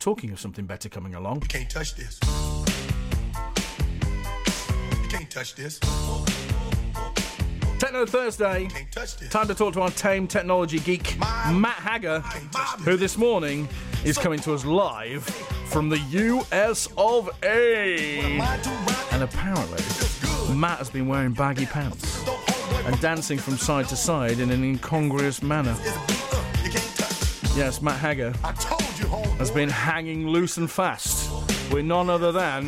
talking of something better coming along. You can't touch this. You can't touch this. Techno Thursday. Can't touch this. Time to talk to our tame technology geek, Matt Hager, who this morning is coming to us live from the US of A. And apparently, Matt has been wearing baggy pants and dancing from side to side in an incongruous manner. Yes, Matt Hager has been hanging loose and fast with none other than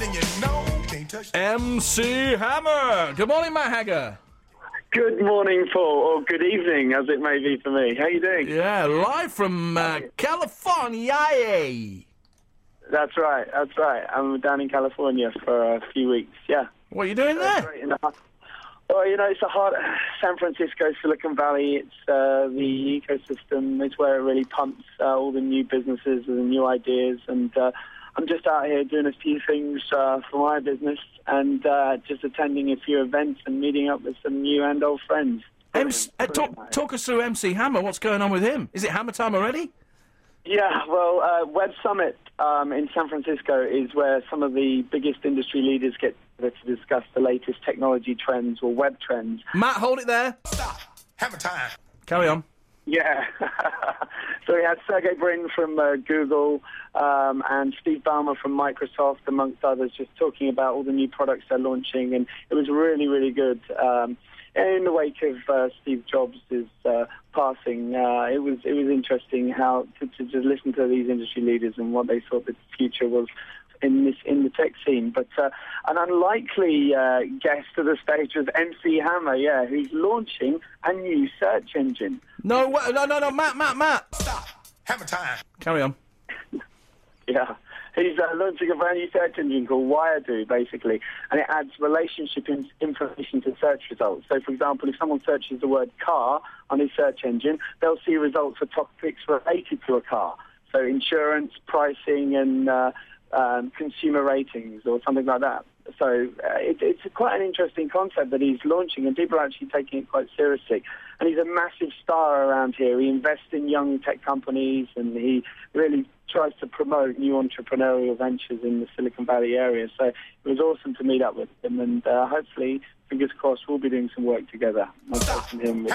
MC Hammer. Good morning, Matt Hager. Good morning, Paul, or good evening, as it may be for me. How you doing? Yeah, live from California. That's right. I'm down in California for a few weeks, yeah. What are you doing there? Great enough. Well, it's the heart of San Francisco, Silicon Valley. It's the ecosystem. It's where it really pumps all the new businesses and the new ideas. And I'm just out here doing a few things for my business and just attending a few events and meeting up with some new and old friends. Talk us through MC Hammer. What's going on with him? Is it Hammer time already? Yeah, well, Web Summit in San Francisco is where some of the biggest industry leaders get together to discuss the latest technology trends or web trends. Matt, hold it there. Stop. Hammer time. Carry on. Yeah. So we had Sergey Brin from Google and Steve Ballmer from Microsoft, amongst others, just talking about all the new products they're launching, and it was really, really good. In the wake of Steve Jobs' passing, it was interesting how to just listen to these industry leaders and what they thought the future was in the tech scene. But an unlikely guest to the stage was MC Hammer, who's launching a new search engine. No, Matt. Stop. Hammer time. Carry on. Yeah. He's launching a brand new search engine called Wiredo, basically, and it adds relationship information to search results. So, for example, if someone searches the word car on his search engine, they'll see results for topics related to a car. So insurance, pricing, and consumer ratings or something like that. So it's quite an interesting concept that he's launching, and people are actually taking it quite seriously. And he's a massive star around here. He invests in young tech companies, and he really tries to promote new entrepreneurial ventures in the Silicon Valley area. So it was awesome to meet up with him, and hopefully, fingers crossed, we'll be doing some work together. Myself and him.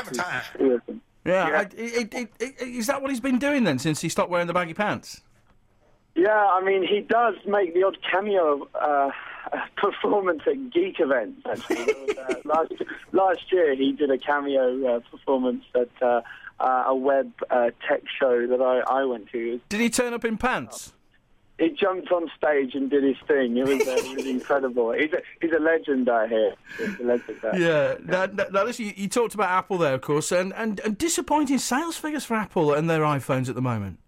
Yeah. Is that what he's been doing then since he stopped wearing the baggy pants? Yeah, I mean, he does make the odd cameo performance at geek events, actually. Last year, he did a cameo performance at a web tech show that I went to. Did he turn up in pants? He jumped on stage and did his thing. It was incredible. He's a legend out here. He's a legend out here. Yeah. Now, listen, you talked about Apple there, of course, and disappointing sales figures for Apple and their iPhones at the moment.